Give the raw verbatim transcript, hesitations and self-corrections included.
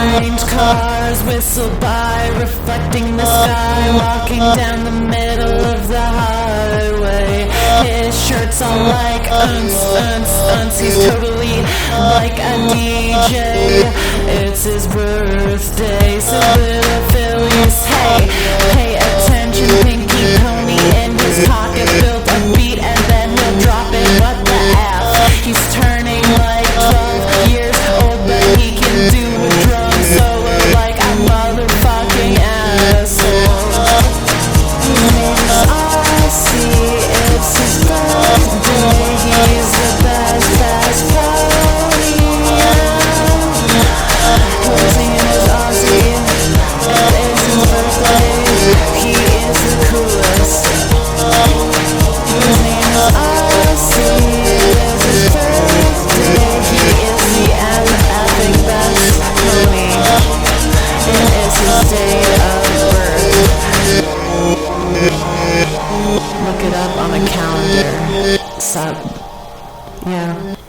Strange cars whistle by, reflecting the sky, walking down the middle of the highway. His shirt's all like unce, unce, unce. He's totally like a D J. It's his birthday, so little Phillies, hey, pay attention. Pinky pony in his pocket, built a beat and then he'll drop it. What the F? He's turning like twelve years old, but he can do a drum solo like a motherfucking asshole. His name's R C, it's his birthday. He's the best, best pony. His name is R C, and it's his birthday. He is the coolest. His name is R C, it's his birthday. He is the effing best pony. It is his day of birth. Look it up on the calendar. Sup? Yeah.